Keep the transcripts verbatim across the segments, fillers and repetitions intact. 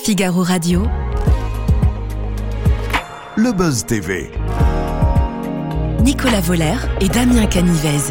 Figaro Radio, le Buzz T V. Nicolas Voller et Damien Canivez.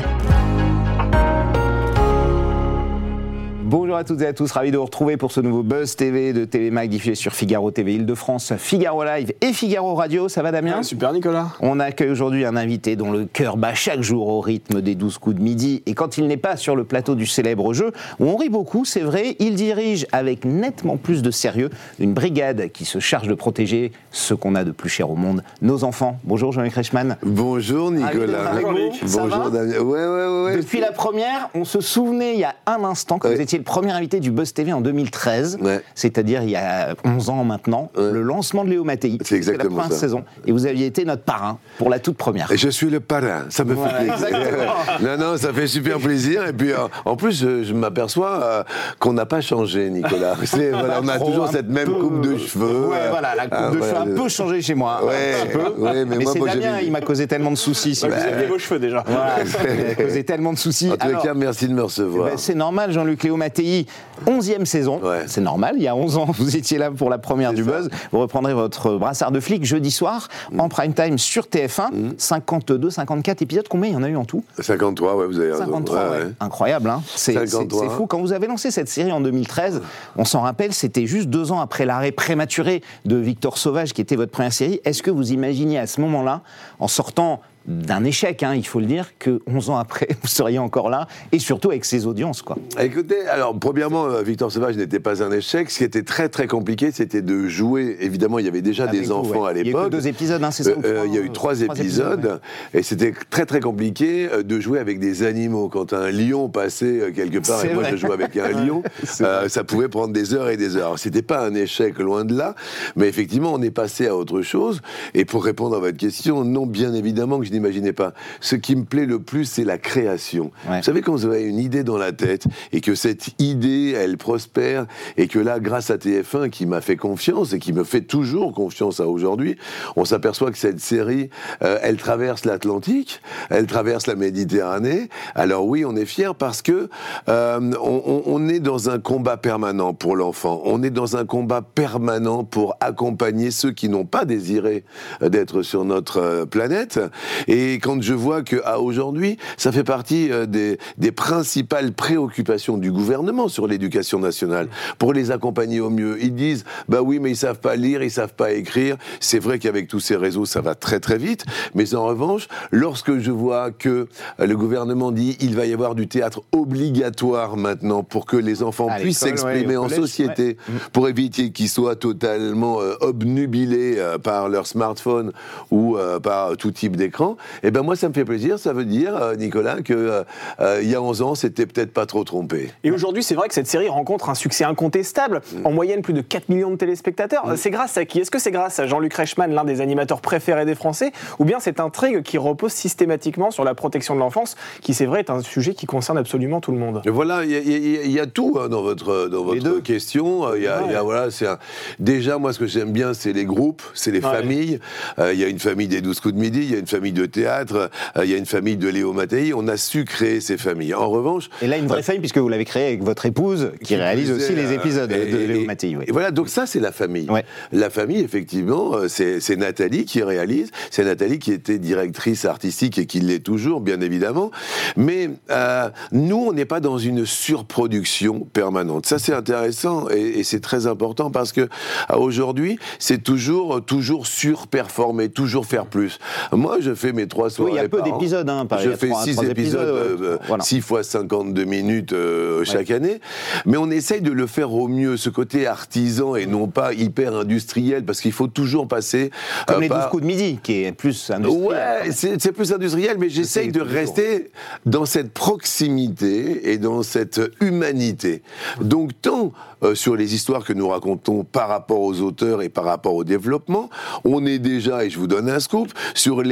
Bonjour à toutes et à tous, ravi de vous retrouver pour ce nouveau Buzz T V de Télémac diffusé sur Figaro T V Île-de-France, Figaro Live et Figaro Radio. Ça va Damien ? Ouais, super Nicolas. On accueille aujourd'hui un invité dont le cœur bat chaque jour au rythme des douze coups de midi. Et quand il n'est pas sur le plateau du célèbre jeu, où on rit beaucoup, c'est vrai, il dirige avec nettement plus de sérieux une brigade qui se charge de protéger ce qu'on a de plus cher au monde, nos enfants. Bonjour Jean-Luc Reichmann. Bonjour Nicolas. Bonjour, Bonjour Damien. Ouais, ouais, ouais. Depuis la première, on se souvenait il y a un instant que ouais. vous étiez le premier invité du Buzz T V en deux mille treize, ouais. c'est-à-dire il y a onze ans maintenant, ouais. le lancement de Léo Mattei. C'est exactement la première ça. saison. Et vous aviez été notre parrain pour la toute première. Et je suis le parrain, ça me voilà, fait plaisir. non, non, ça fait super plaisir. Et puis euh, en plus, je, je m'aperçois euh, qu'on n'a pas changé, Nicolas. C'est, voilà, on a Trop, toujours cette même peu... coupe de cheveux. Ouais, voilà, la coupe euh, de voilà, cheveux a peu changé chez moi. Ouais, un peu. Ouais, mais, mais moi, c'est moi, Damien, j'ai... il m'a causé tellement de soucis. Si bah, vous aviez vos cheveux déjà. Voilà, il m'a causé tellement de soucis. En tous les cas, merci de me recevoir. Ben, c'est normal, Jean-Luc Léo Mattei, onzième saison. Ouais. C'est normal, il y a onze ans, vous étiez là pour la première c'est du ça. Buzz. Vous reprendrez votre brassard de flic jeudi soir, mmh. en prime time sur T F un. Mmh. cinquante-deux, cinquante-quatre épisodes, combien il y en a eu en tout ? cinquante-trois, ouais, vous avez raison. cinquante-trois, ouais, ouais. Incroyable, hein. c'est, c'est, c'est fou. Quand vous avez lancé cette série en deux mille treize, on s'en rappelle, c'était juste deux ans après l'arrêt prématuré de Victor Sauvage, qui était votre première série. Est-ce que vous imaginiez à ce moment-là, en sortant d'un échec, hein, il faut le dire, que onze ans après, vous seriez encore là, et surtout avec ses audiences, quoi. Écoutez, alors, premièrement, Victor Sauvage n'était pas un échec. Ce qui était très, très compliqué, c'était de jouer. Évidemment, il y avait déjà avec des vous, enfants ouais. à l'époque. Il y a eu que deux épisodes, hein, c'est ça euh, Il y a eu trois, trois épisodes, épisodes ouais. et c'était très, très compliqué de jouer avec des animaux. Quand un lion passait quelque part, c'est et moi, vrai. je jouais avec un lion, euh, ça pouvait prendre des heures et des heures. Alors, c'était pas un échec, loin de là, mais effectivement, on est passé à autre chose. Et pour répondre à votre question, non, bien évidemment que je n'imaginais pas. Ce qui me plaît le plus, c'est la création. Ouais. Vous savez, quand vous avez une idée dans la tête et que cette idée, elle prospère et que là, grâce à T F un qui m'a fait confiance et qui me fait toujours confiance à aujourd'hui, on s'aperçoit que cette série, euh, elle traverse l'Atlantique, elle traverse la Méditerranée. Alors oui, on est fiers parce que euh, on, on est dans un combat permanent pour l'enfant. On est dans un combat permanent pour accompagner ceux qui n'ont pas désiré d'être sur notre planète. Et quand je vois qu'à aujourd'hui, ça fait partie des, des principales préoccupations du gouvernement sur l'éducation nationale, pour les accompagner au mieux. Ils disent, bah oui, mais ils savent pas lire, ils savent pas écrire. C'est vrai qu'avec tous ces réseaux, ça va très très vite. Mais en revanche, lorsque je vois que le gouvernement dit, il va y avoir du théâtre obligatoire maintenant pour que les enfants à puissent s'exprimer ouais, en collège, société, ouais. pour éviter qu'ils soient totalement euh, obnubilés euh, par leur smartphone ou euh, par tout type d'écran, et ben moi ça me fait plaisir, ça veut dire, euh, Nicolas, qu'il euh, euh, y a onze ans, c'était peut-être pas trop trompé. Et aujourd'hui, c'est vrai que cette série rencontre un succès incontestable, mmh. en moyenne plus de quatre millions de téléspectateurs. Mmh. C'est grâce à qui ? Est-ce que c'est grâce à Jean-Luc Reichmann, l'un des animateurs préférés des Français, ou bien cette intrigue qui repose systématiquement sur la protection de l'enfance, qui c'est vrai est un sujet qui concerne absolument tout le monde ? Et voilà, il y, y, y a tout hein, dans votre, dans votre question. Y a, ouais. y a, voilà, c'est un... Déjà, moi ce que j'aime bien, c'est les groupes, c'est les ouais. familles. Il euh, y a une famille des douze coups de midi, il y a une famille de théâtre, il euh, y a une famille de Léo Mattei, on a su créer ces familles. En revanche... Et là, une vraie euh, famille, puisque vous l'avez créée avec votre épouse, qui, qui réalise aussi euh, les épisodes et, de Léo Mattei. Oui. Et voilà, donc ça, c'est la famille. Ouais. La famille, effectivement, c'est, c'est Nathalie qui réalise, c'est Nathalie qui était directrice artistique et qui l'est toujours, bien évidemment. Mais euh, nous, on n'est pas dans une surproduction permanente. Ça, c'est intéressant et, et c'est très important parce que aujourd'hui, c'est toujours, toujours surperformer, toujours faire plus. Moi, je fais mes trois soirées. Oui, il y a peu par d'épisodes, hein, Je fais trois, six trois épisodes, épisodes euh, voilà. six fois cinquante-deux minutes euh, ouais. chaque année. Mais on essaye de le faire au mieux, ce côté artisan et non pas hyper industriel, parce qu'il faut toujours passer. Comme euh, les par... douze coups de midi, qui est plus industriel. Ouais, c'est, c'est plus industriel, mais j'essaye de rester dans cette proximité et dans cette humanité. Donc, tant euh, sur les histoires que nous racontons par rapport aux auteurs et par rapport au développement, on est déjà, et je vous donne un scoop, sur les, euh,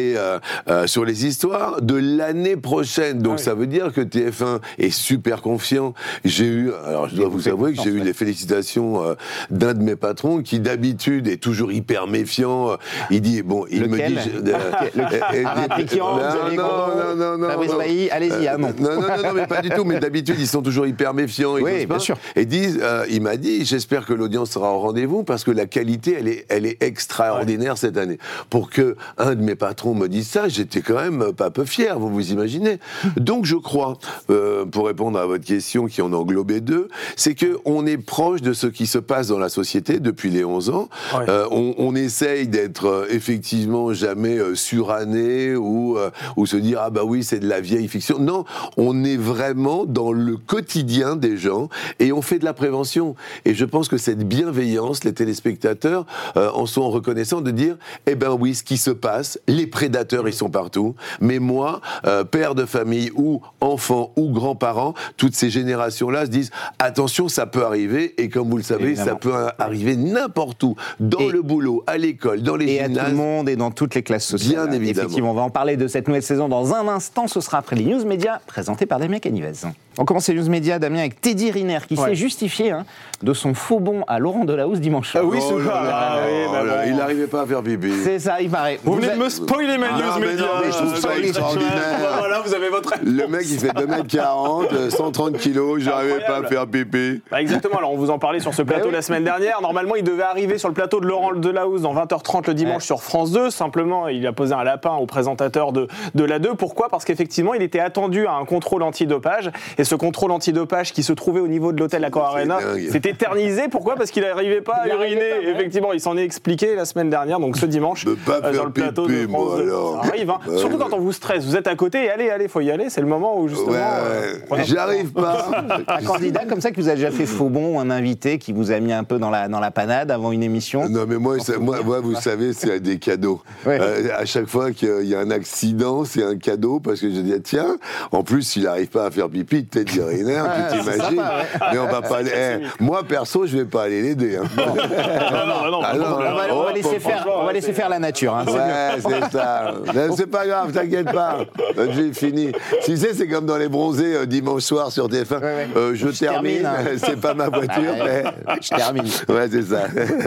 euh, sur les histoires de l'année prochaine. Donc, oui. ça veut dire que T F un est super confiant. J'ai eu, alors je dois vous avouer que j'ai eu les félicitations euh, d'un de mes patrons qui d'habitude est toujours hyper méfiant. Il dit, bon, il Lequel me dit... Je, euh, non, non, non, non, Fabrice Bailly, allez-y, ah non. Non, non, non, non, mais pas du tout, mais d'habitude, ils sont toujours hyper méfiants. Oui, bien pas. sûr. Et disent, euh, il m'a dit, j'espère que l'audience sera au rendez-vous parce que la qualité, elle est, elle est extraordinaire ouais. cette année. Pour que un de mes patrons me dise ça, j'étais quand même pas peu fier, vous vous imaginez. Donc je crois, euh, pour répondre à votre question qui en englobait deux, c'est qu'on est proche de ce qui se passe dans la société depuis les onze ans. Ouais. Euh, on, on essaye d'être euh, effectivement jamais euh, suranné ou, euh, ou se dire, ah bah oui, c'est de la vieille fiction. Non, on est vraiment dans le quotidien des gens et on fait de la prévention. Et je pense que cette bienveillance, les téléspectateurs euh, en sont reconnaissants de dire, eh ben oui, ce qui se passe, les prédateurs, ils sont partout, mais moi, euh, père de famille ou enfant ou grand-parent, toutes ces générations-là se disent, attention, ça peut arriver, et comme vous le savez, évidemment. Ça peut arriver n'importe où, dans et, le boulot, à l'école, dans les et gymnases. Et à tout le monde et dans toutes les classes sociales. Bien évidemment. Effectivement, on va en parler de cette nouvelle saison dans un instant, ce sera après les News Média, présentés par Damien Canivez. On commence les News Média, Damien, avec Teddy Riner, qui ouais. s'est justifié hein, de son faux bond à Laurent Delahousse dimanche soir. Ah oui, oh c'est ça. Ah, oui, oh là, il n'arrivait pas à faire pipi. C'est ça, il paraît. Vous, vous venez a... de me spoiler mes News Média. Mais je trouve ça extraordinaire. Voilà, vous avez votre réponse. Le mec, il fait deux mètres quarante, cent trente kilos, j'arrivais pas à faire pipi. Bah exactement, alors on vous en parlait sur ce plateau la semaine dernière. Normalement, il devait arriver sur le plateau de Laurent Delahousse dans vingt heures trente le dimanche ouais. sur France deux. Simplement, il a posé un lapin au présentateur de, de la deux. Pourquoi ? Parce qu'effectivement, il était attendu à un contrôle antidopage. Et ce contrôle antidopage qui se trouvait au niveau de l'hôtel Accor Arena s'est éternisé. Pourquoi ? Parce qu'il n'arrivait pas à uriner. Pas, effectivement, il s'en est expliqué la semaine dernière, donc ce dimanche, euh, sur le plateau pépé, de France deux. Alors. Ça arrive, hein. Bah, surtout ouais. quand on vous stresse. Vous êtes à côté et allez, allez, faut y aller. C'est le moment où justement. Ouais, ouais. Euh, J'arrive pas. Un candidat comme ça qui vous a déjà fait faux bon, ou un invité qui vous a mis un peu dans la, dans la panade avant une émission. Non, mais moi, ça, moi, moi vous savez, c'est des cadeaux. Ouais. Euh, à chaque fois qu'il y a un accident, c'est un cadeau parce que je dis, tiens, en plus, il n'arrive pas à faire pipi, Teddy Riner, tu t'imagines. Ouais. Mais on va pas aller. Eh, moi, perso, je vais pas aller l'aider. Hein. Non, non, non, ah, non, on va, on va oh, laisser, faire, on va laisser faire la nature. Hein, ouais, c'est ça. C'est pas grave, t'inquiète pas. J'ai fini. Tu sais, c'est comme dans les bronzés euh, dimanche soir sur T F un. Ouais, ouais. Euh, je, je termine. termine hein. C'est pas ma voiture, ouais, mais je termine. Ouais, c'est ça.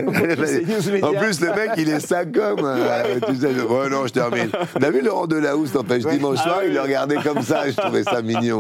En plus, le mec, il est ça comme. Euh, tu sais, ouais, non, je termine. T'as vu Laurent Delahousse, n'empêche, ouais. dimanche soir, ah, il oui. le regardait comme ça. Je trouvais ça mignon.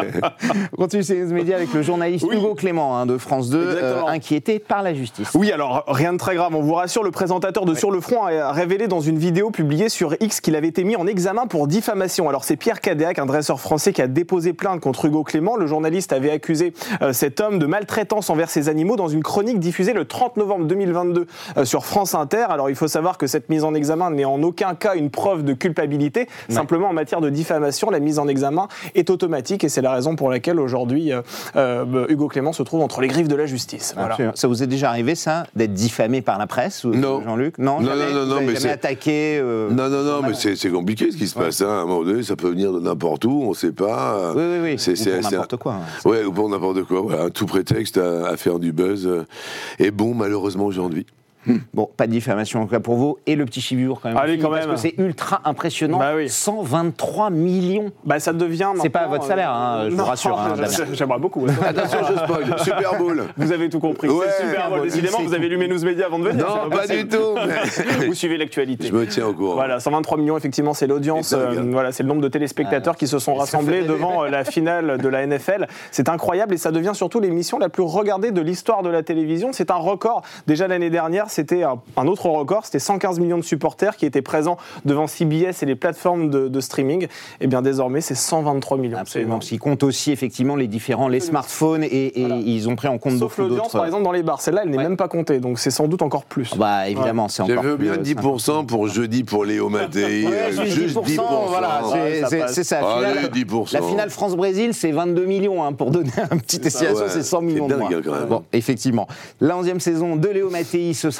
On continue ces news médias avec le journaliste oui. Hugo Clément hein, de France deux, euh, inquiété par la justice. Oui, alors rien de très grave, on vous rassure, le présentateur de ouais. Sur le Front a révélé dans une vidéo publiée sur X qu'il avait été mis en examen pour diffamation. Alors c'est Pierre Cadéac, un dresseur français qui a déposé plainte contre Hugo Clément. Le journaliste avait accusé euh, cet homme de maltraitance envers ses animaux dans une chronique diffusée le trente novembre deux mille vingt-deux euh, sur France Inter. Alors il faut savoir que cette mise en examen n'est en aucun cas une preuve de culpabilité. Ouais. Simplement en matière de diffamation, la mise en examen est automatique et c'est la raison pour laquelle aujourd'hui euh, euh, Hugo Clément se trouve entre les griffes de la justice. Voilà. Ça vous est déjà arrivé ça, d'être diffamé par la presse ou, non. Jean-Luc Non, non, jamais, non, non, vous avez mais jamais c'est... attaqué euh, Non, non, non, mais c'est, c'est compliqué ce qui se ouais. passe. Hein. À un moment donné, ça peut venir de n'importe où, on ne sait pas. Oui, oui, oui. C'est, ou c'est, pour c'est n'importe un... quoi. Hein. Ouais, ou pour n'importe quoi. Voilà, tout prétexte à, à faire du buzz est bon, malheureusement, aujourd'hui. Bon, pas de diffamation en tout cas pour vous. Et le petit Chibour quand même. Allez, quand parce même. que c'est ultra impressionnant. Bah oui. cent vingt-trois millions. Bah ça devient. C'est pas votre salaire, hein, je non, vous rassure. Hein, j'aimerais beaucoup. Attention, je spoil. Super Bowl. Vous avez tout compris. Ouais, c'est Super Bowl. Décidément, vous avez lu mes news médias avant de venir. Non, pas du tout. Mais... Vous suivez l'actualité. Je me tiens au courant. Voilà, cent vingt-trois millions, effectivement, c'est l'audience. Euh, voilà, c'est le nombre de téléspectateurs ah, qui se sont rassemblés devant la finale de la N F L. C'est incroyable et ça devient surtout l'émission la plus regardée de l'histoire de la télévision. C'est un record. Déjà l'année dernière, c'était un, un autre record. C'était cent quinze millions de supporters qui étaient présents devant C B S et les plateformes de, de streaming. Et bien désormais, c'est cent vingt-trois millions. Absolument. Parce qu'ils comptent aussi effectivement les différents, les smartphones et, et voilà. Ils ont pris en compte Sauf beaucoup d'autres. Sauf l'audience, par exemple, dans les bars. Celle-là, elle n'est ouais. même pas comptée. Donc c'est sans doute encore plus. Bah évidemment, ouais. c'est encore plus. J'avais bien dix pour cent pour jeudi pour Léo Mattei. Ouais, juste dix pour cent. dix pour cent voilà, c'est, c'est, c'est ça. Allez, finale, dix pour cent. La finale France-Brésil, c'est vingt-deux millions. Hein, pour donner un petit estimation, ouais, c'est cent millions c'est de dingue, moins. Quand même. Bon, effectivement. La onzième saison de Léo Mattei, ce sera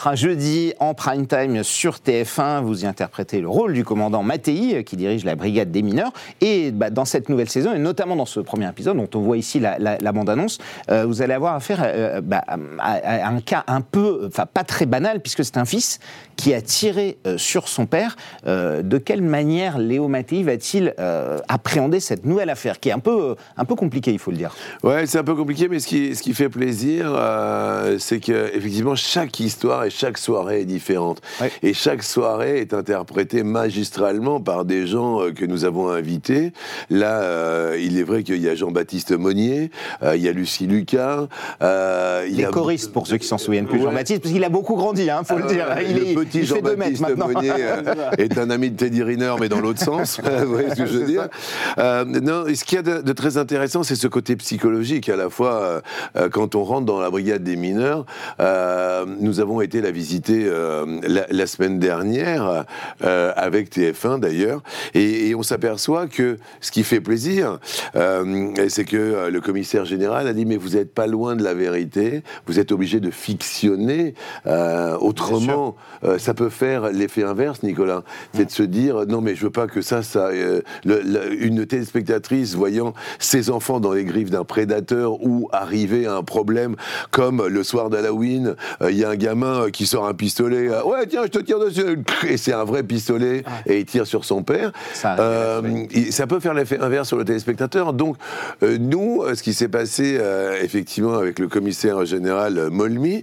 sera jeudi en prime time sur T F un. Vous y interprétez le rôle du commandant Mattei, qui dirige la brigade des mineurs. Et bah, dans cette nouvelle saison, et notamment dans ce premier épisode, dont on voit ici la, la, la bande-annonce, euh, vous allez avoir affaire euh, bah, à, à un cas un peu, enfin pas très banal, puisque c'est un fils qui a tiré euh, sur son père. Euh, de quelle manière Léo Mattei va-t-il euh, appréhender cette nouvelle affaire, qui est un peu, un peu compliquée, il faut le dire. Ouais, c'est un peu compliqué, mais ce qui, ce qui fait plaisir, euh, c'est qu'effectivement, chaque histoire et chaque soirée est différente. Ouais. Et chaque soirée est interprétée magistralement par des gens euh, que nous avons invités. Là, euh, il est vrai qu'il y a Jean-Baptiste Monnier, euh, il y a Lucie Lucas. Euh, il Les a... choristes, pour ceux qui s'en souviennent plus, ouais. Jean-Baptiste, parce qu'il a beaucoup grandi, il hein, faut euh, le dire. Il, le est, petit il fait deux mètres maintenant. Monnier euh, est un ami de Teddy Riner, mais dans l'autre sens. Vous voyez ce que je veux dire euh, Non, ce qu'il y a de, de très intéressant, c'est ce côté psychologique. À la fois, euh, quand on rentre dans la brigade des mineurs, euh, nous avons été la visiter euh, la, la semaine dernière, euh, avec T F un d'ailleurs, et, et on s'aperçoit que ce qui fait plaisir, euh, c'est que le commissaire général a dit « mais vous n'êtes pas loin de la vérité, vous êtes obligé de fictionner, euh, autrement, euh, ça peut faire l'effet inverse, Nicolas, c'est de se dire « non mais je veux pas que ça, ça euh, le, le, une téléspectatrice voyant ses enfants dans les griffes d'un prédateur ou arriver à un problème comme le soir d'Halloween, il euh, y a un gamin qui sort un pistolet, euh, ouais tiens je te tire dessus, et c'est un vrai pistolet, ouais. et il tire sur son père, ça, euh, il, ça peut faire l'effet inverse sur le téléspectateur. Donc euh, nous, ce qui s'est passé euh, effectivement avec le commissaire général Molmy,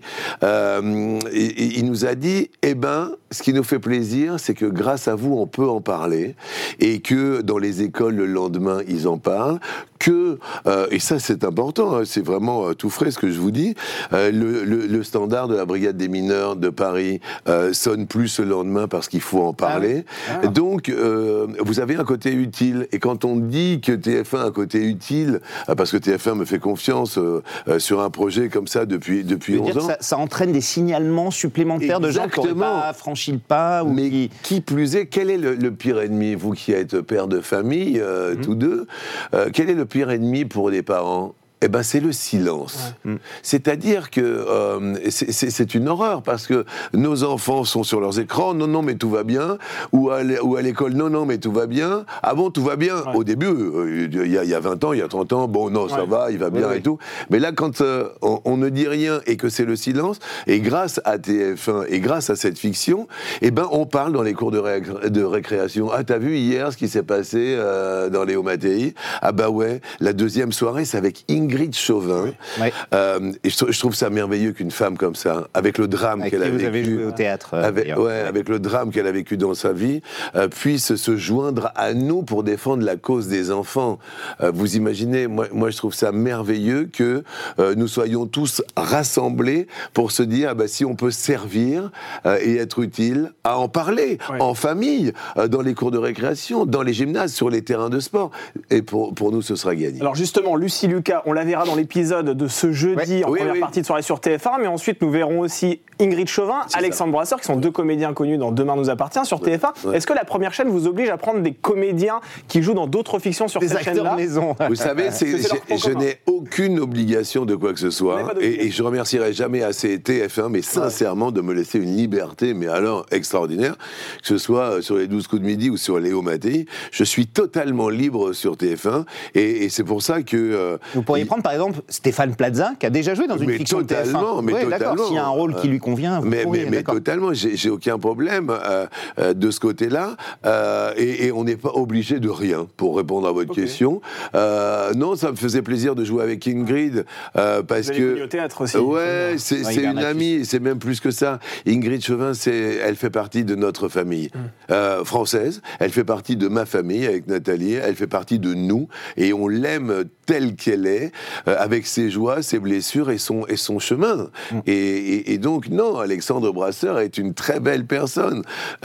euh, il, il nous a dit, eh ben, ce qui nous fait plaisir, c'est que grâce à vous, on peut en parler, et que dans les écoles le lendemain, ils en parlent, que, euh, et ça c'est important, hein, c'est vraiment euh, tout frais ce que je vous dis, euh, le, le, le standard de la brigade des mineurs de Paris euh, sonne plus le lendemain parce qu'il faut en parler. Ah, ah. Donc, euh, vous avez un côté utile, et quand on dit que T F un a un côté utile, parce que T F un me fait confiance euh, euh, sur un projet comme ça depuis, depuis onze ans... Ça, ça entraîne des signalements supplémentaires. Exactement. De gens qui n'ont pas franchi le pas. Ou Mais qui... qui plus est, quel est le, le pire ennemi, vous qui êtes père de famille, euh, mmh. tous deux, euh, quel est le pire ennemi pour les parents ? Eh ben, c'est le silence. Ouais. C'est-à-dire que euh, c'est, c'est, c'est une horreur, parce que nos enfants sont sur leurs écrans, non, non, mais tout va bien, ou à, ou à l'école, non, non, mais tout va bien, ah bon, tout va bien. Ouais. Au début, euh, il, y a, il y a vingt ans, il y a trente ans, bon, non, ça ouais. va, il va bien ouais, et ouais. tout. Mais là, quand euh, on, on ne dit rien et que c'est le silence, et grâce à T F un, et grâce à cette fiction, eh ben, on parle dans les cours de, ré- de récréation. Ah, t'as vu hier ce qui s'est passé euh, dans Léo Mattei ? Ah bah ouais, la deuxième soirée, c'est avec Ingrid Chauvin, oui. euh, et je, je trouve ça merveilleux qu'une femme comme ça, avec le drame avec qu'elle a vécu, vous avez joué au théâtre, euh, avec, ouais, ouais. avec le drame qu'elle a vécu dans sa vie, euh, puisse se joindre à nous pour défendre la cause des enfants. Euh, vous imaginez, moi, moi je trouve ça merveilleux que euh, nous soyons tous rassemblés pour se dire, ah bah, si on peut servir euh, et être utile, à en parler, ouais. en famille, euh, dans les cours de récréation, dans les gymnases, sur les terrains de sport. Et pour, pour nous, ce sera gagné. Alors justement, Lucie Lucas, on la verra dans l'épisode de ce jeudi, ouais. en oui, première oui. partie de soirée sur T F un, mais ensuite nous verrons aussi Ingrid Chauvin, c'est Alexandre ça. Brasseur, qui sont deux comédiens connus dans Demain nous appartient sur T F un. Ouais. Est-ce que la première chaîne vous oblige à prendre des comédiens qui jouent dans d'autres fictions sur des cette chaîne-là ? Maison. Vous savez, c'est, c'est je, je n'ai aucune obligation de quoi que ce soit, et, et je remercierai jamais assez T F un, mais sincèrement, de me laisser une liberté, mais alors extraordinaire, que ce soit sur les douze coups de midi ou sur Léo Mattei. Je suis totalement libre sur T F un, et, et c'est pour ça que... Euh, vous pourriez il... prendre par exemple Stéphane Plaza, qui a déjà joué dans une mais fiction totalement, de T F un. Mais oui, totalement. S'il y a un rôle qui lui convient, vous mais, pourriez, mais, mais totalement, j'ai, j'ai aucun problème euh, euh, de ce côté-là, euh, et, et on n'est pas obligé de rien, pour répondre à votre okay. question. Euh, non, ça me faisait plaisir de jouer avec Ingrid, euh, parce vous que... au théâtre aussi. Ouais, c'est, c'est une amie, c'est même plus que ça. Ingrid Chauvin, c'est, elle fait partie de notre famille hum. euh, française, elle fait partie de ma famille, avec Nathalie, elle fait partie de nous, et on l'aime telle qu'elle est, euh, avec ses joies, ses blessures et son, et son chemin. Mmh. Et, et, et donc, non, Alexandre Brasseur est une très belle personne.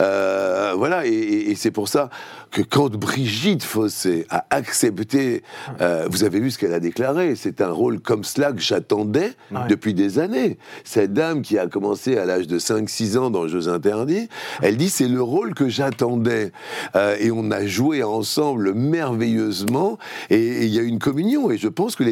Euh, voilà, et, et, et c'est pour ça que quand Brigitte Fossé a accepté, euh, vous avez vu ce qu'elle a déclaré, c'est un rôle comme cela que j'attendais ouais. depuis des années. Cette dame qui a commencé à l'âge de cinq six ans dans Jeux Interdits, elle dit c'est le rôle que j'attendais. Euh, et on a joué ensemble merveilleusement, et il y a une communion, et je pense que les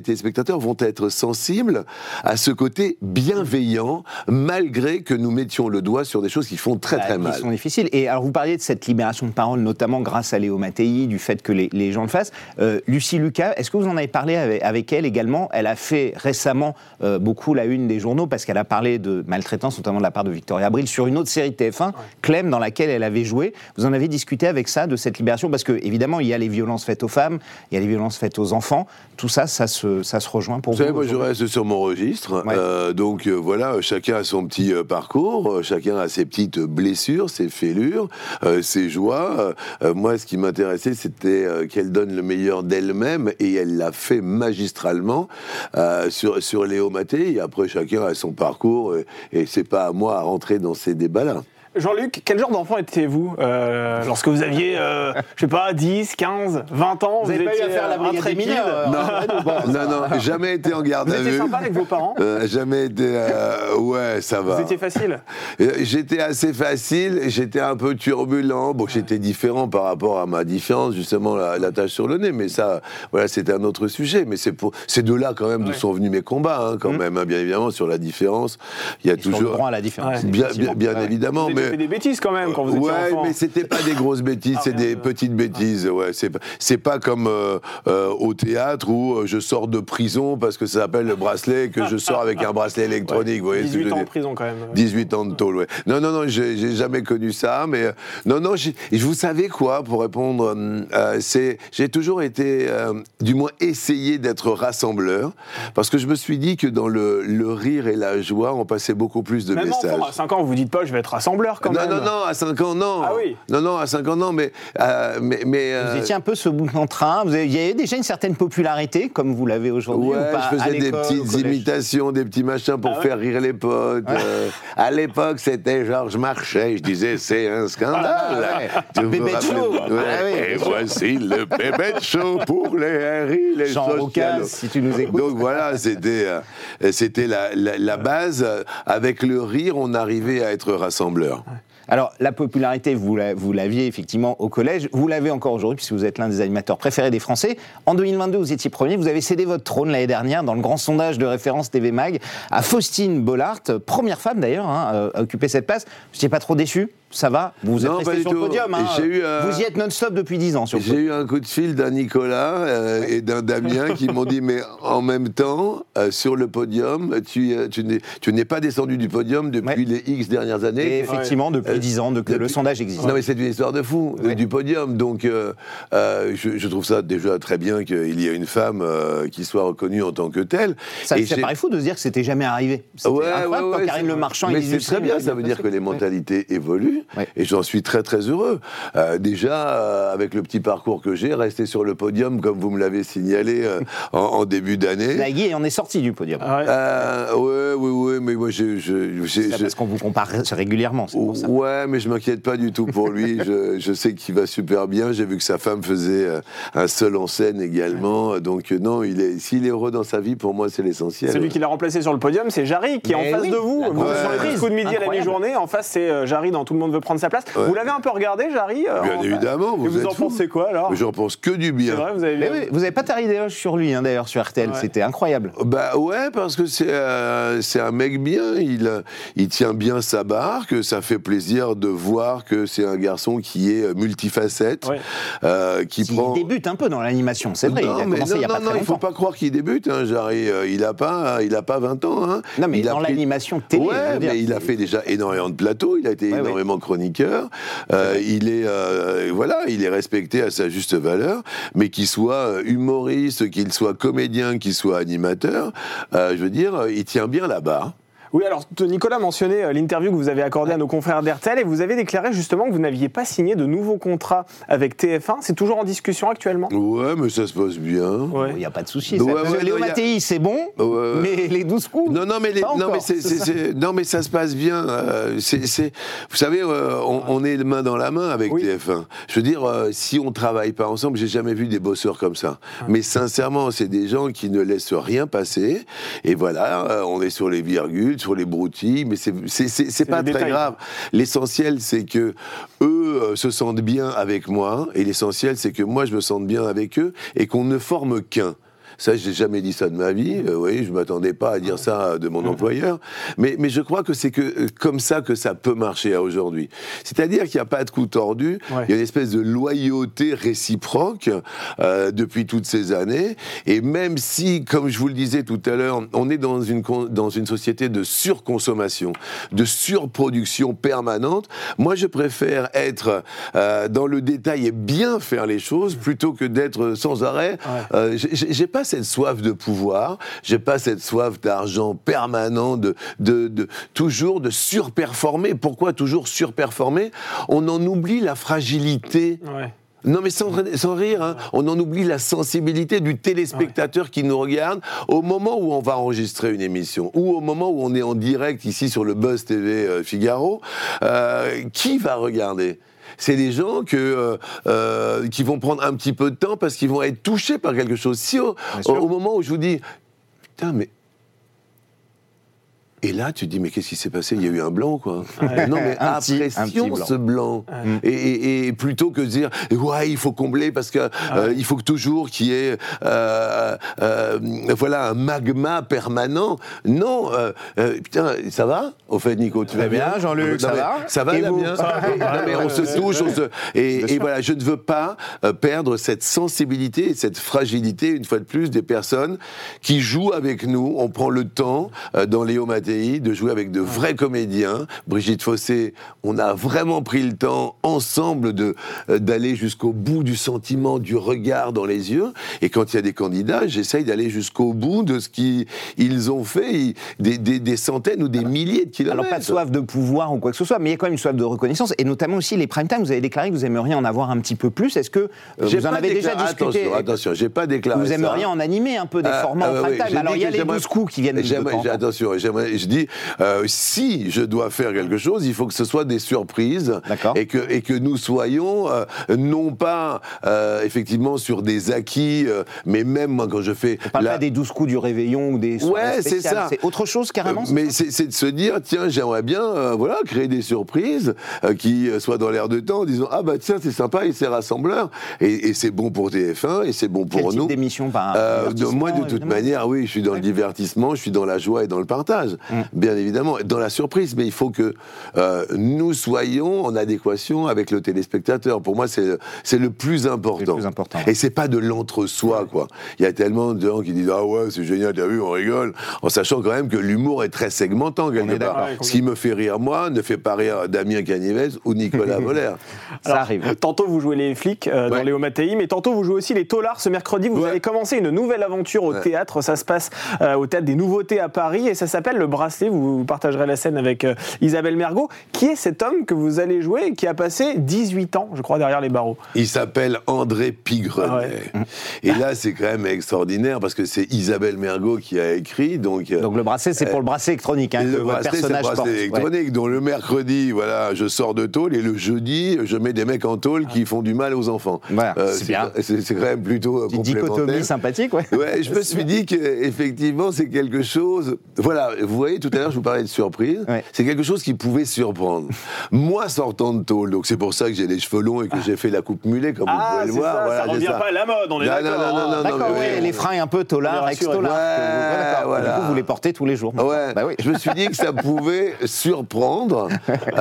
téléspectateurs vont être sensibles à ce côté bienveillant, malgré que nous mettions le doigt sur des choses qui font très bah, très qui mal. Qui sont difficiles. Et alors vous parliez de cette libération de parole, notamment grâce à Léo Mattei, du fait que les, les gens le fassent. Euh, Lucie Lucas, est-ce que vous en avez parlé avec, avec elle également ? Elle a fait récemment euh, beaucoup la une des journaux parce qu'elle a parlé de maltraitance, notamment de la part de Victoria Abril, sur une autre série de T F un, ouais. Clem, dans laquelle elle avait joué. Vous en avez discuté avec ça, de cette libération ? Parce que évidemment, il y a les violences faites aux femmes, il y a les violences faites aux enfants. Tout ça, ça se, ça se rejoint pour vous. Vous savez, moi, je reste sur mon registre. Ouais. Euh, donc euh, voilà, chacun a son petit euh, parcours, euh, chacun a ses petites blessures, ses fêlures, euh, ses joies. Euh, moi, ce qui m'intéressait, c'était euh, qu'elle donne le meilleur d'elle-même, et elle l'a fait magistralement euh, sur, sur Léo Mattei. Et après, chacun a son parcours, et, et c'est pas à moi à rentrer dans ces débats-là. Jean-Luc, quel genre d'enfant étiez-vous euh, lorsque vous aviez, euh, je sais pas, dix, quinze, vingt ans? Vous n'avez pas eu à faire la brigade des mineurs? Non, non, non, jamais été en garde à vue. Vous étiez sympa avec vos parents? euh, Jamais été... Euh, ouais, ça va. Vous étiez facile? J'étais assez facile, j'étais un peu turbulent. Bon, j'étais différent par rapport à ma différence, justement, la, la tache sur le nez, mais ça, voilà, c'était un autre sujet. Mais c'est, pour, c'est de là, quand même, d'où ouais. sont venus mes combats, hein, quand mmh. même, hein, bien évidemment, sur la différence. Il y a Et toujours... Sur le droit à la différence. Ouais. Bien, bien, bien ouais. évidemment, vous mais... Vous avez fait des bêtises, quand même, quand vous étiez ouais, enfant. Ouais, mais c'était pas des grosses bêtises, ah, c'est des de... petites bêtises. Ouais, c'est, c'est pas comme euh, euh, au théâtre où euh, je sors de prison parce que ça s'appelle le bracelet, que je sors avec un bracelet électronique. Ouais. Vous voyez, dix-huit ans de prison, quand même. dix-huit ans de tôle, ouais. Non, non, non, j'ai, j'ai jamais connu ça, mais... Euh, non, non, j'ai, vous savez quoi, pour répondre, euh, c'est... J'ai toujours été, euh, du moins, essayé d'être rassembleur, parce que je me suis dit que dans le, le rire et la joie, on passait beaucoup plus de même messages. Enfant, à cinq ans, vous vous dites pas, je vais être rassembleur, quand non, même. Non, non, non, à cinq ans, non. Ah oui. Non, non, à cinq ans, non, mais... Euh, mais, mais euh... Vous étiez un peu ce bout en train, vous avez, il y avait déjà une certaine popularité, comme vous l'avez aujourd'hui, ouais, ou pas, je faisais des petites imitations, des petits machins pour ah, faire ouais. rire les potes. Ouais. Euh, à l'époque, c'était Georges Marchais, je disais, c'est un scandale. Ah, ouais. Bébête Show. Ouais. Ah, oui, et voici le Bébête Show pour les Harry, les Jean Rocas, si tu nous écoutes. Donc voilà, c'était, euh, c'était la, la, la base. Avec le rire, on arrivait à être rassembleur. Ouais. Alors, la popularité, vous, la, vous l'aviez effectivement au collège, vous l'avez encore aujourd'hui, puisque vous êtes l'un des animateurs préférés des Français. En deux mille vingt-deux, vous étiez premier, vous avez cédé votre trône l'année dernière dans le grand sondage de référence T V Mag à Faustine Bollaert, première femme d'ailleurs hein, à occuper cette place. Vous n'étiez pas trop déçu ? Ça va ? Vous êtes non, resté sur tout. le podium. Hein. J'ai eu, euh, vous y êtes non-stop depuis dix ans. Surtout. J'ai eu un coup de fil d'un Nicolas euh, oui. et d'un Damien qui m'ont dit, mais en même temps, euh, sur le podium, tu, euh, tu, n'es, tu n'es pas descendu du podium depuis ouais. les X dernières années. Et effectivement, ouais. depuis dix ans, de, que depuis, le sondage existe. Non, mais c'est une histoire de fou, ouais. du podium. Donc, euh, euh, je, je trouve ça déjà très bien qu'il y ait une femme euh, qui soit reconnue en tant que telle. Ça, et ça paraît fou de se dire que c'était jamais arrivé. C'était ouais, incroyable ouais, quand ouais, Karine Le Marchand... Mais c'est très bien, ça veut dire que les mentalités évoluent. Et j'en suis très très heureux. Euh, déjà, euh, avec le petit parcours que j'ai, rester sur le podium, comme vous me l'avez signalé euh, en, en début d'année. Nagui, on est sorti du podium. Ah ouais, euh, ouais, ouais, ouais, mais moi, j'ai... j'ai, j'ai c'est parce qu'on vous compare régulièrement, c'est pour ça. Ouais, mais je m'inquiète pas du tout pour lui. je, je sais qu'il va super bien. J'ai vu que sa femme faisait euh, un seul en scène également. Ouais. Donc euh, non, il est, s'il est heureux dans sa vie, pour moi, c'est l'essentiel. Celui qui l'a remplacé sur le podium, c'est Jarry, qui mais est en face oui, de vous. Vous ouais. sur les coups de midi Incroyable. À la mi-journée. En face, c'est euh, Jarry dans Tout le monde veut prendre sa place. Ouais. Vous l'avez un peu regardé, Jarry euh, Bien en... évidemment. Vous, Et vous en fou. pensez quoi, alors? J'en pense que du bien. C'est vrai, vous avez bien... oui, vous n'avez pas tari d'éloge sur lui, hein, d'ailleurs, sur R T L. Ouais. C'était incroyable. Bah ouais, parce que c'est, euh, c'est un mec bien. Il, il tient bien sa barre, que ça fait plaisir de voir que c'est un garçon qui est multifacette, ouais. euh, qui il prend... débute un peu dans l'animation, c'est vrai. Non, il a mais commencé non, il y a non, pas non, très longtemps. Il ne faut pas croire qu'il débute, hein, Jarry. Euh, il n'a pas, il a pas vingt ans. Hein. Non, mais il dans pris... l'animation télé. Ouais, mais il a fait déjà énormément de plateaux. Il a été ouais, énormément ouais. chroniqueur. Euh, ouais. Il est, euh, voilà, il est respecté à sa juste valeur. Mais qu'il soit humoriste, qu'il soit comédien, qu'il soit animateur, euh, je veux dire, il tient bien la barre. Oui, alors Nicolas mentionnait l'interview que vous avez accordée à nos confrères d'R T L et vous avez déclaré justement que vous n'aviez pas signé de nouveaux contrats avec T F un. C'est toujours en discussion actuellement ? Ouais, mais ça se passe bien. Il n'y ouais. a pas de souci. Ouais, ouais, Léo non, Mattei, a... c'est bon, ouais. mais les douze coups. Non, non, mais, les, non, mais, c'est, c'est, c'est, non, mais ça se passe bien. Euh, c'est, c'est, vous savez, euh, on, on est main dans la main avec oui. T F un. Je veux dire, euh, si on ne travaille pas ensemble, j'ai jamais vu des bosseurs comme ça. Ouais. Mais sincèrement, c'est des gens qui ne laissent rien passer. Et voilà, euh, on est sur les virgules, sur les broutilles. Mais c'est, c'est, c'est, c'est pas très détails. grave. L'essentiel, c'est que eux euh, se sentent bien avec moi, et l'essentiel, c'est que moi, je me sente bien avec eux, et qu'on ne forme qu'un. Ça, j'ai jamais dit ça de ma vie. Euh, oui, je m'attendais pas à dire ça de mon employeur. Mais, mais je crois que c'est que, euh, comme ça que ça peut marcher à aujourd'hui. C'est-à-dire qu'il n'y a pas de coup tordu. Ouais. Il y a une espèce de loyauté réciproque euh, depuis toutes ces années. Et même si, comme je vous le disais tout à l'heure, on est dans une, dans une société de surconsommation, de surproduction permanente, moi, je préfère être euh, dans le détail et bien faire les choses plutôt que d'être sans arrêt. Ouais. Euh, j'ai, j'ai pas cette soif de pouvoir, j'ai pas cette soif d'argent permanent, de, de, de toujours de surperformer. Pourquoi toujours surperformer ? On en oublie la fragilité. Ouais. Non mais sans, sans rire, hein, on en oublie la sensibilité du téléspectateur ouais. qui nous regarde au moment où on va enregistrer une émission ou au moment où on est en direct ici sur le Buzz T V euh, Figaro. Euh, qui va regarder ? C'est des gens que, euh, euh, qui vont prendre un petit peu de temps parce qu'ils vont être touchés par quelque chose. Si au, au, au moment où je vous dis, putain mais... Et là, tu te dis, mais qu'est-ce qui s'est passé ? Il y a eu un blanc, quoi. Ouais. Non, mais un apprécions petit, petit blanc. Ce blanc. Ouais. Et, et, et plutôt que de dire, ouais, il faut combler parce que ouais. euh, il faut que toujours qu'il y ait, euh, euh, voilà, un magma permanent. Non, euh, euh, putain, ça va ? Au fait, Nico, tu vas bien ? bien Jean-Luc, non, ça va ? Ça va, Damien ? Non, mais on se touche, on se... Et, et voilà, je ne veux pas euh, perdre cette sensibilité et cette fragilité, une fois de plus, des personnes qui jouent avec nous. On prend le temps, euh, dans Léo Maté, de jouer avec de vrais comédiens. Brigitte Fossé, on a vraiment pris le temps ensemble de, euh, d'aller jusqu'au bout du sentiment, du regard dans les yeux. Et quand il y a des candidats, j'essaye d'aller jusqu'au bout de ce qu'ils ont fait, des, des, des centaines ou des milliers de kilomètres. Alors pas de soif de pouvoir ou quoi que ce soit, mais il y a quand même une soif de reconnaissance, et notamment aussi les prime time. Vous avez déclaré que vous aimeriez en avoir un petit peu plus. Est-ce que euh, vous en avez déjà discuté ? Attention, attention, j'ai pas déclaré Vous aimeriez ça. en animer un peu des euh, formats euh, en prime time. Oui, alors il y a les douze coups qui viennent de temps. Attention, j'aimerais je dis, euh, si je dois faire quelque chose, il faut que ce soit des surprises et que, et que nous soyons euh, non pas euh, effectivement sur des acquis, euh, mais même moi quand je fais... On parle la... pas des douze coups du réveillon ou des soirées ouais, spéciales, c'est ça. C'est autre chose carrément euh, Mais c'est, c'est de se dire, tiens, j'aimerais bien euh, voilà, créer des surprises euh, qui soient dans l'air de temps en disant, ah bah tiens, c'est sympa, et c'est rassembleur, et, et c'est bon pour T F un, et c'est bon pour Quel nous. Type d'émission par euh, de, Moi, de toute évidemment. manière, oui, je suis dans le divertissement, je suis dans la joie et dans le partage, mmh. bien évidemment, dans la surprise, mais il faut que euh, nous soyons en adéquation avec le téléspectateur. Pour moi, c'est, c'est le plus important. C'est le plus important. Et c'est pas de l'entre-soi, quoi. Il y a tellement de gens qui disent, ah ouais, c'est génial, t'as vu, on rigole, en sachant quand même que l'humour est très segmentant, quelque part. Ouais, ce qui me fait rire, moi, ne fait pas rire Damien Canivez ou Nicolas Voller. Ça Alors, arrive. Tantôt, vous jouez les flics euh, ouais. dans Léo Mattei, mais tantôt, vous jouez aussi les taulards ce mercredi. Vous ouais. allez commencer une nouvelle aventure au ouais. théâtre. Ça se passe euh, au Théâtre des Nouveautés à Paris, et ça s'appelle Le Bracelet. Vous partagerez la scène avec euh, Isabelle Mergo. Qui est cet homme que vous allez jouer et qui a passé dix-huit ans, je crois, derrière les barreaux? Il s'appelle André Pigrenet. Ah ouais. Et là, c'est quand même extraordinaire parce que c'est Isabelle Mergo qui a écrit. Donc, donc le bracelet, c'est euh, pour le bracelet électronique. Hein, le que bracelet, personnage c'est le bracelet porte. électronique. Ouais. Donc le mercredi, voilà, je sors de tôle, et le jeudi, je mets des mecs en tôle ah. qui font du mal aux enfants. Voilà, euh, c'est, c'est bien. C'est, c'est quand même plutôt Une complémentaire. Dichotomie sympathique, ouais. Ouais, je me suis dit qu'effectivement, c'est quelque chose... Voilà, vous voyez, tout à l'heure, je vous parlais de surprise. Ouais. C'est quelque chose qui pouvait surprendre. Moi, sortant de tôle, donc c'est pour ça que j'ai les cheveux longs et que ah. j'ai fait la coupe mulet, comme ah, vous pouvez le voir. Ça, voilà, ça revient ça. pas à la mode, on est non, d'accord. Non, non, non, d'accord, non, ouais, mais, les freins un peu tolard, ex-tolard. Ouais, voilà. Du coup, vous les portez tous les jours. Ouais. Bah oui. Je me suis dit que ça pouvait surprendre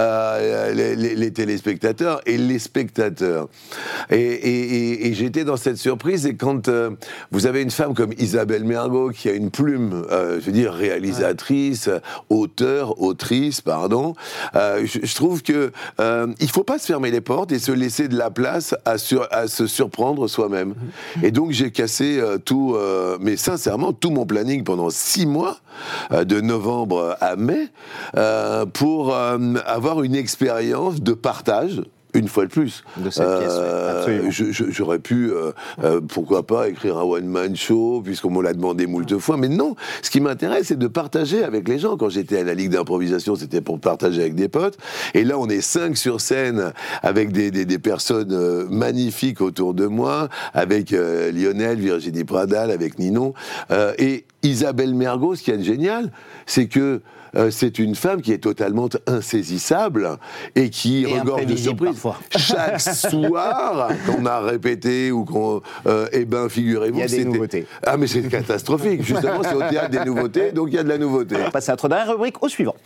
euh, les, les, les téléspectateurs et les spectateurs. Et, et, et, et j'étais dans cette surprise, et quand euh, vous avez une femme comme Isabelle Mergo, qui a une plume, euh, je veux dire, réalisatrice, ouais. auteur, autrice, pardon, euh, je, je trouve que euh, il faut pas se fermer les portes et se laisser de la place à, sur, à se surprendre soi-même. Mmh. Et donc j'ai cassé euh, tout, euh, mais sincèrement, tout mon planning pendant six mois, euh, de novembre à mai, euh, pour euh, avoir une expérience de partage. Une fois de plus. De cette euh, pièce, absolument. Je, je, j'aurais pu, euh, euh, pourquoi pas, écrire un one-man show, puisqu'on me l'a demandé moult fois. Mais non, ce qui m'intéresse, c'est de partager avec les gens. Quand j'étais à la Ligue d'improvisation, c'était pour partager avec des potes. Et là, on est cinq sur scène, avec des, des, des personnes euh, magnifiques autour de moi, avec euh, Lionel, Virginie Pradal, avec Ninon. Euh, et Isabelle Mergo, ce qui est génial, c'est que euh, c'est une femme qui est totalement insaisissable et qui et regorge de surprises. Parfois. Chaque soir, qu'on a répété ou qu'on... Euh, eh ben, figurez-vous... Il y a des nouveautés. Ah, mais c'est catastrophique. Justement, c'est au théâtre des nouveautés, donc il y a de la nouveauté. On passe à notre dernière rubrique, au suivant.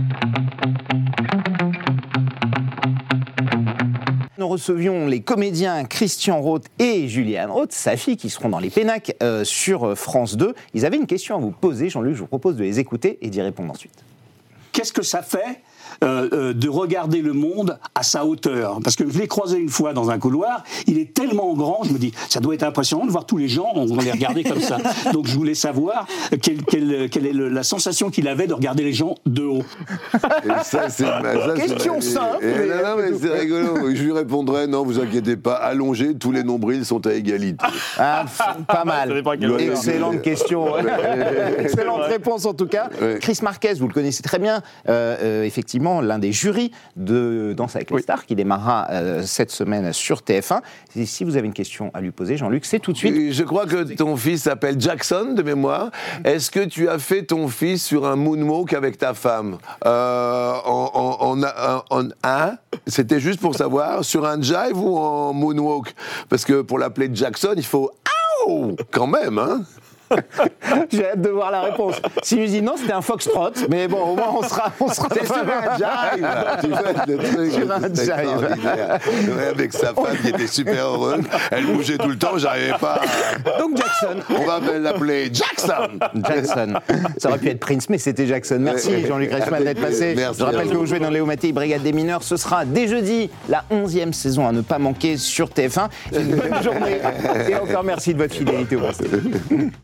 Nous recevions les comédiens Christian Roth et Julianne Roth, sa fille, qui seront dans les Pénacs euh, sur France deux. Ils avaient une question à vous poser, Jean-Luc, je vous propose de les écouter et d'y répondre ensuite. Qu'est-ce que ça fait euh, euh, de regarder le monde à sa hauteur? Parce que je l'ai croisé une fois dans un couloir, il est tellement grand, je me dis, ça doit être impressionnant de voir tous les gens, on va les regarder comme ça. Donc je voulais savoir quelle, quelle, quelle est le, la sensation qu'il avait de regarder les gens de haut. Et ça, c'est, ça, question c'est, simple. Et, et, non, non, mais c'est rigolo. Je lui répondrais, non, vous inquiétez pas, allongés, tous les nombrils sont à égalité. Ah, pas mal. Excellente question. Ouais. Excellente réponse en tout cas. Ouais. Chris Marquez, vous le connaissez très bien, euh, euh, effectivement l'un des jurys de Danse avec les oui. stars qui démarrera euh, cette semaine sur T F un. Et si vous avez une question à lui poser, Jean-Luc, c'est tout de suite. Je crois que ton fils s'appelle Jackson de mémoire. Est-ce que tu as fait ton fils sur un moonwalk avec ta femme euh, en, en, en, en hein C'était juste pour savoir, sur un jive ou en moonwalk? Parce que pour l'appeler Jackson, il faut Aouh quand même, hein. J'ai hâte de voir la réponse. S'il nous dit non, c'était un foxtrot, mais bon, au moins on sera. On sera C'est sur un jive. Tu vois, le truc, sur un c'est jive. extraordinaire. Ouais, avec sa femme qui était super heureuse. Elle bougeait tout le temps, j'arrivais pas. À... Donc Jackson. On va l'appeler Jackson. Jackson. Ça aurait pu être Prince, mais c'était Jackson. Merci Jean-Luc Reichmann d'être passé. Merci. Je rappelle que vous jouez dans Léo Mattei, Brigade des mineurs. Ce sera dès jeudi, la onzième saison à ne pas manquer sur T F un. Une bonne journée. Et encore merci de votre fidélité au poste.